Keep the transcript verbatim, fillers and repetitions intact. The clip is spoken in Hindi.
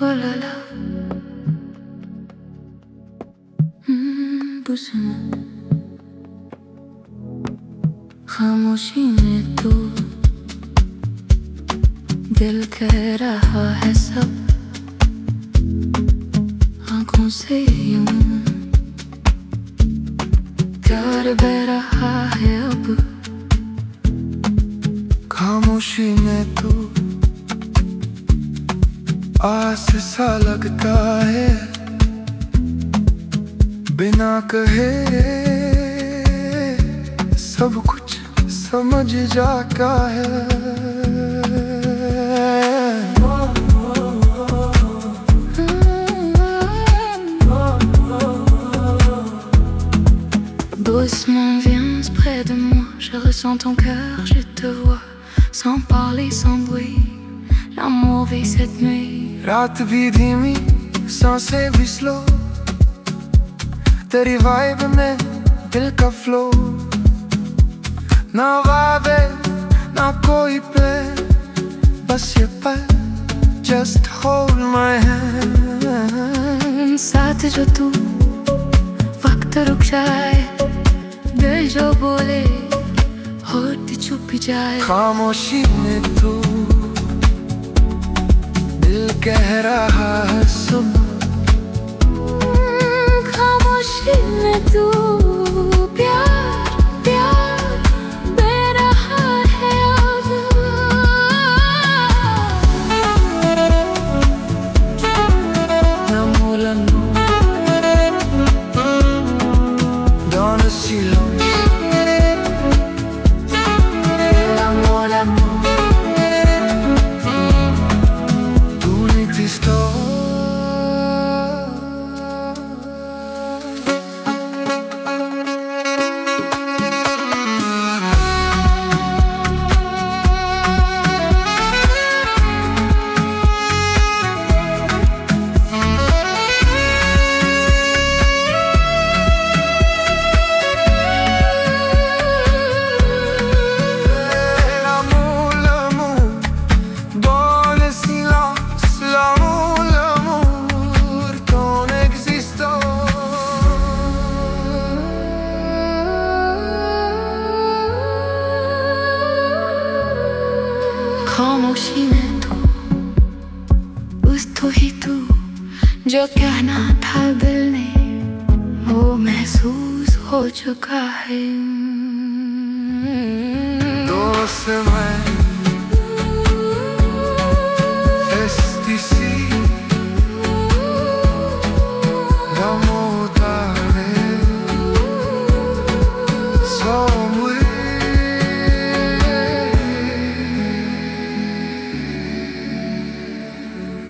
Voilà. Hmm, doucement. खामोशी में तू दिल कह रहा है सब आँखों से यूं प्यार बह रहा है अब। खामोशी में तू आस सा लगता है, बिना कहे सब कुछ समझ जाता है। Doucement viens près de moi, je ressens ton cœur, je te vois, sans parler, sans bruit, l'amour vit cette nuit। रात भी धीमी, सांसें भी स्लो, तेरी वाइब में दिल का फ्लो। ना वादे ना कोई प्लान, बस ये पल just hold my hand। साथ जो तू वक्त रुक जाए, दिल जो बोले होठ चुप जाए। खामोशी में तू दिल कह रहा है सुन। खामोशी में तू प्यार प्यार दे रहा है अब। L'amour, l'amour dans le silence. L'amour, l'amour tout n'existe pas. खामोशी में तू उस तो ही तू जो कहना था दिल ने, वो महसूस हो चुका है। दोस्त मैं